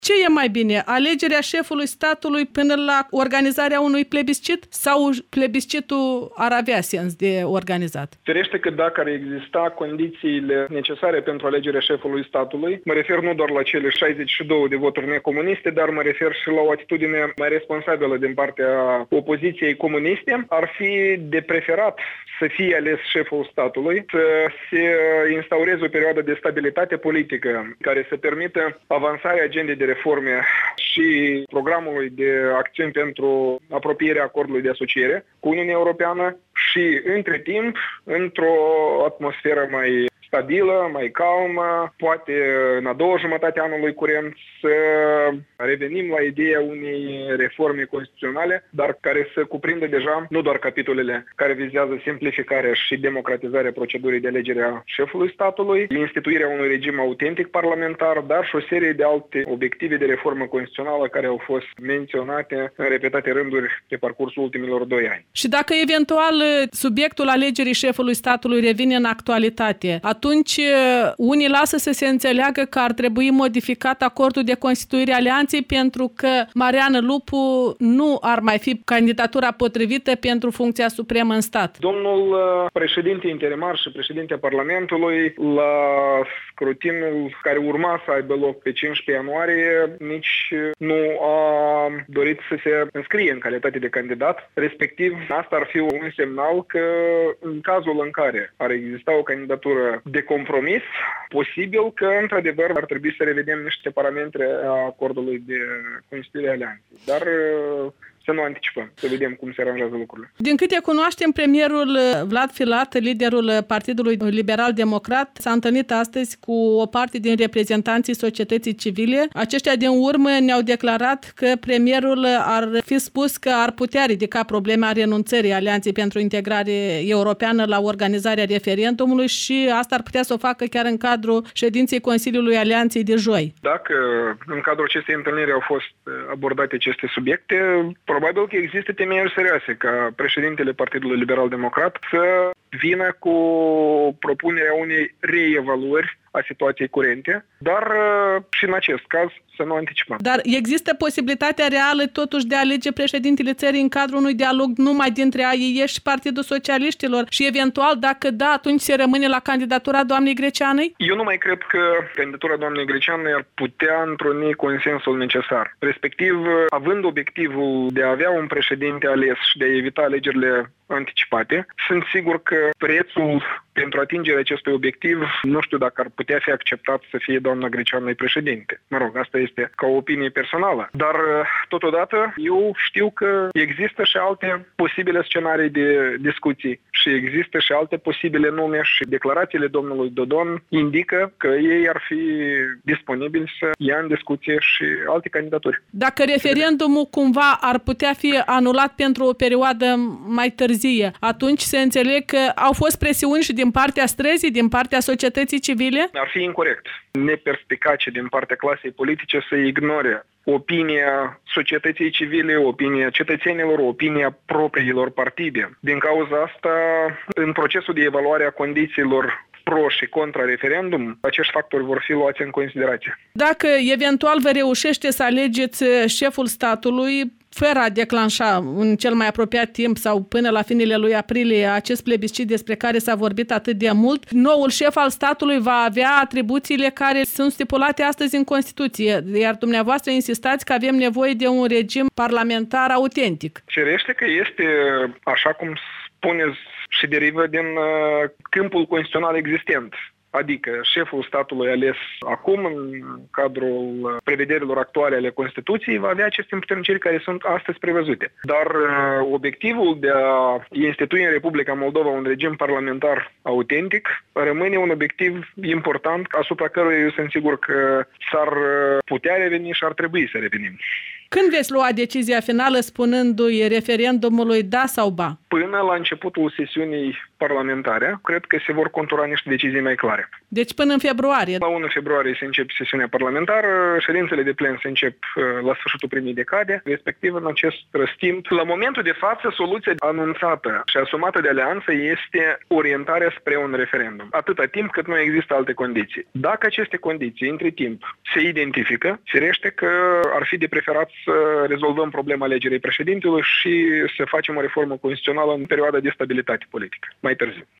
Ce e mai bine, alegerea șefului statului până la organizarea unui plebiscit sau plebiscitul ar avea sens de organizat? Firește că dacă ar exista condițiile necesare pentru alegerea șefului statului, mă refer nu doar la cele 62 de voturi necomuniste, dar mă refer și la o atitudine mai responsabilă din partea opoziției comuniste, ar fi de preferat să fie ales șeful statului, să se instaureze o perioadă de stabilitate politică care să permită avansarea agendei de reforme și programului de acțiuni pentru apropierea acordului de asociere cu Uniunea Europeană și, între timp, într-o atmosferă mai stabilă, mai calmă, poate în a doua jumătate a anului curent să revenim la ideea unei reforme constituționale, dar care să cuprindă deja nu doar capitolele care vizează simplificarea și democratizarea procedurii de alegere a șefului statului, instituirea unui regim autentic parlamentar, dar și o serie de alte obiective de reformă constituțională care au fost menționate în repetate rânduri pe parcursul ultimilor 2 ani. Și dacă eventual subiectul alegerii șefului statului revine în actualitate, atunci unii lasă să se înțeleagă că ar trebui modificat acordul de constituire alianței pentru că Marian Lupu nu ar mai fi candidatura potrivită pentru funcția supremă în stat. Domnul președinte interimar și președinte Parlamentului, la scrutinul care urma să aibă loc pe 15 ianuarie, nici nu a dorit să se înscrie în calitate de candidat. Respectiv, asta ar fi un semnal că în cazul în care ar exista o candidatură de compromis, posibil că, într-adevăr, ar trebui să revedem niște parametri a acordului de constituire alianței. Dar să nu anticipăm, să vedem cum se aranjează lucrurile. Din câte cunoaștem, premierul Vlad Filat, liderul Partidului Liberal-Democrat, s-a întâlnit astăzi cu o parte din reprezentanții societății civile. Aceștia din urmă ne-au declarat că premierul ar fi spus că ar putea ridica problema renunțării Alianței pentru Integrare Europeană la organizarea referendumului și asta ar putea să o facă chiar în cadrul ședinței Consiliului Alianței de joi. Dacă în cadrul acestei întâlniri au fost abordate aceste subiecte, probabil că există temeiuri serioase ca președintele Partidului Liberal-Democrat să vină cu propunerea unei reevaluări a situației curente, dar și în acest caz să nu anticipăm. Dar există posibilitatea reală totuși de a alege președintele țării în cadrul unui dialog numai dintre AIE și Partidul Socialiștilor și eventual, dacă da, atunci se rămâne la candidatura doamnei Greceanei? Eu nu mai cred că candidatura doamnei Greceanei ar putea întruni consensul necesar. Respectiv, având obiectivul de a avea un președinte ales și de a evita alegerile anticipate, sunt sigur că prețul pentru atingerea acestui obiectiv, nu știu dacă ar putea fi acceptat să fie doamna Greceană președinte. Mă rog, asta este ca o opinie personală. Dar, totodată, eu știu că există și alte posibile scenarii de discuții și există și alte posibile nume și declarațiile domnului Dodon indică că ei ar fi disponibili să ia în discuție și alte candidaturi. Dacă referendumul cumva ar putea fi anulat pentru o perioadă mai târzie, atunci se înțeleg că au fost presiuni și din partea străzii, din partea societății civile? Ar fi incorect, neperspicace din partea clasei politice să ignore opinia societății civile, opinia cetățenilor, opinia propriilor partide. Din cauza asta, în procesul de evaluare a condițiilor pro și contra referendum, acești factori vor fi luați în considerație. Dacă eventual vă reușește să alegeți șeful statului, fără a declanșa în cel mai apropiat timp sau până la finele lui aprilie acest plebiscit despre care s-a vorbit atât de mult, noul șef al statului va avea atribuțiile care sunt stipulate astăzi în Constituție, iar dumneavoastră insistați că avem nevoie de un regim parlamentar autentic. Firește că este, așa cum spuneți, și derivă din câmpul constituțional existent. Adică șeful statului ales acum, în cadrul prevederilor actuale ale Constituției, va avea aceste împuternicieri care sunt astăzi prevăzute. Dar obiectivul de a institui în Republica Moldova un regim parlamentar autentic rămâne un obiectiv important asupra căruia eu sunt sigur că s-ar putea reveni și ar trebui să revenim. Când veți lua decizia finală spunându-i referendumului da sau ba? Până la începutul sesiunii parlamentare, cred că se vor contura niște decizii mai clare. Deci până în februarie. La 1 februarie se începe sesiunea parlamentară, ședințele de plen se încep la sfârșitul primei decade, respectiv în acest timp. La momentul de față, soluția anunțată și asumată de alianță este orientarea spre un referendum, atâta timp cât nu există alte condiții. Dacă aceste condiții, între timp, se identifică, firește că ar fi de preferat să rezolvăm problema alegerii președintelui și să facem o reformă constituțională în perioada de stabilitate politică, mai târziu.